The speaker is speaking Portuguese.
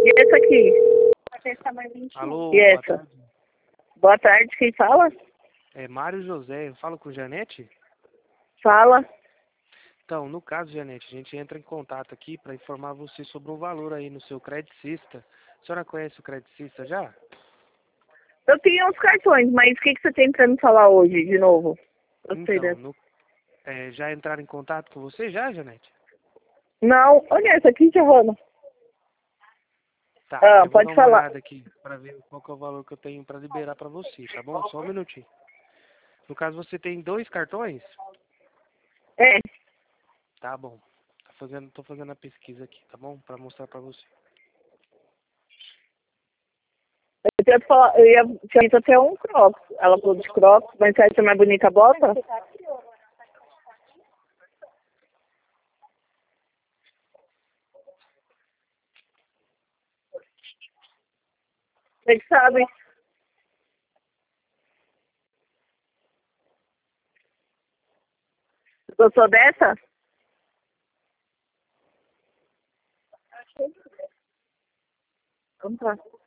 E essa aqui? Alô, E boa essa? tarde. Boa tarde, quem fala? É Mário José, eu falo com Janete? Fala. Então, no caso, Janete, a gente entra em contato aqui para informar você sobre um valor aí no seu Credicista. A senhora conhece o Credicista já? Eu tinha uns cartões, mas o que você tem pra me falar hoje, de novo? Gostei Então, dessa. já entraram em contato com você já, Janete? Não, olha essa aqui, Giovana. Tá, Ah, eu vou dar pode uma falar. olhada aqui para ver qual que é o valor que eu tenho para liberar para você, tá bom? Só um minutinho. No caso, você tem 2 cartões? É, Tá bom. Tô fazendo a pesquisa aqui, tá bom? Para mostrar para você. eu tinha falar, tinha visto até um Crocs. Ela falou de Crocs, mas você acha mais bonita a bota? Vocês sabem. Gostou dessa? Vamos lá.